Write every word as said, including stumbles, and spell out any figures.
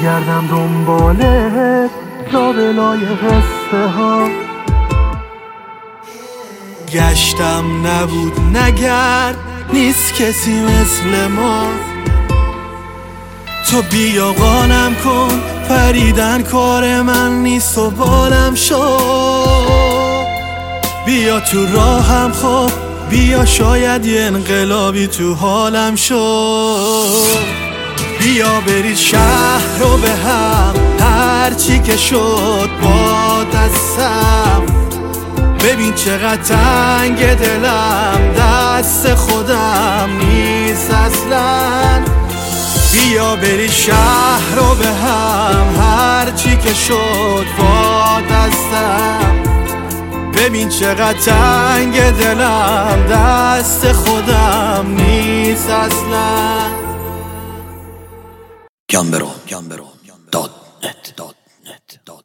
بگردم دنبالت لابلای قصه ها. گشتم نبود نگرد نیست کسی مثل ما. تو بیا قانم کن پریدن کار من نیست و بالم شو. بیا تو راهم خب بیا شاید یه انقلابی تو حالم شو. بیا برید شهر رو به هم هرچی که شد با دستم. ببین چقدر تنگ دلم دست خودم نیست اصلا. بیا برید شهر رو به هم هرچی که شد با دستم. ببین چقدر تنگ دلم دست خودم نیست اصلا. گمبرو دات نت